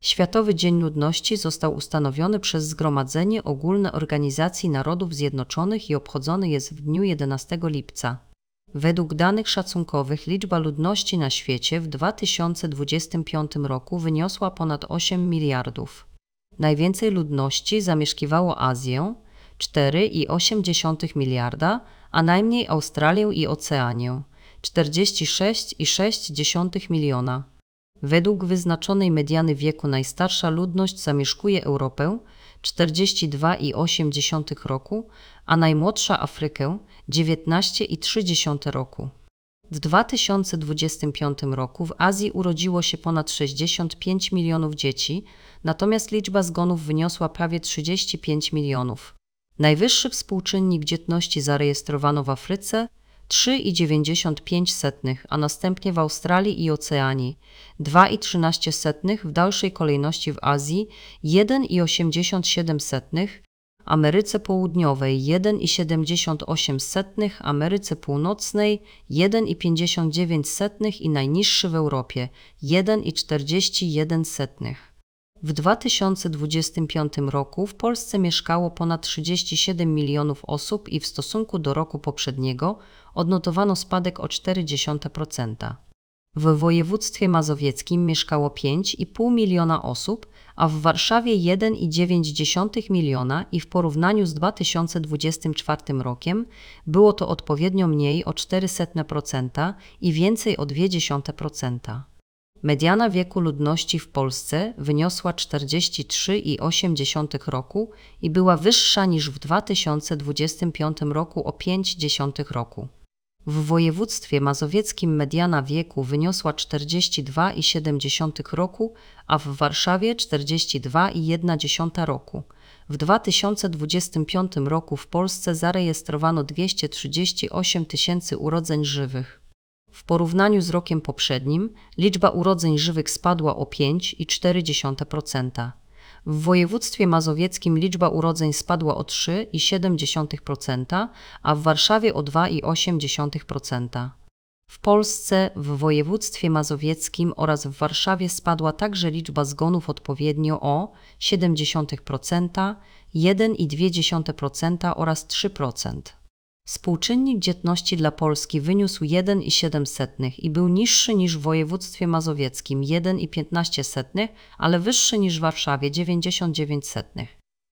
Światowy Dzień Ludności został ustanowiony przez Zgromadzenie Ogólne Organizacji Narodów Zjednoczonych i obchodzony jest w dniu 11 lipca. Według danych szacunkowych liczba ludności na świecie w 2025 roku wyniosła ponad 8 miliardów. Najwięcej ludności zamieszkiwało Azję 4,8 miliarda, a najmniej Australię i Oceanię 46,6 miliona. Według wyznaczonej mediany wieku najstarsza ludność zamieszkuje Europę 42,8 roku, a najmłodsza Afrykę 19,3 roku. W 2025 roku w Azji urodziło się ponad 65 milionów dzieci, natomiast liczba zgonów wyniosła prawie 35 milionów. Najwyższy współczynnik dzietności zarejestrowano w Afryce 3,95, a następnie w Australii i Oceanii 2,13, w dalszej kolejności w Azji 1,87, Ameryce Południowej 1,78, Ameryce Północnej 1,59 i najniższy w Europie 1,41. W 2025 roku w Polsce mieszkało ponad 37 milionów osób i w stosunku do roku poprzedniego odnotowano spadek o 0,4%. W województwie mazowieckim mieszkało 5,5 miliona osób, a w Warszawie 1,9 miliona i w porównaniu z 2024 rokiem było to odpowiednio mniej o 0,04% i więcej o 0,2%. Mediana wieku ludności w Polsce wyniosła 43,8 roku i była wyższa niż w 2025 roku o 0,5 roku. W województwie mazowieckim mediana wieku wyniosła 42,7 roku, a w Warszawie 42,1 roku. W 2025 roku w Polsce zarejestrowano 238 tysięcy urodzeń żywych. W porównaniu z rokiem poprzednim liczba urodzeń żywych spadła o 5,4%. W województwie mazowieckim liczba urodzeń spadła o 3,7%, a w Warszawie o 2,8%. W Polsce, w województwie mazowieckim oraz w Warszawie spadła także liczba zgonów odpowiednio o 0,7%, 1,2% oraz 3%. Współczynnik dzietności dla Polski wyniósł 1,7 i był niższy niż w województwie mazowieckim 1,15, ale wyższy niż w Warszawie 0,99.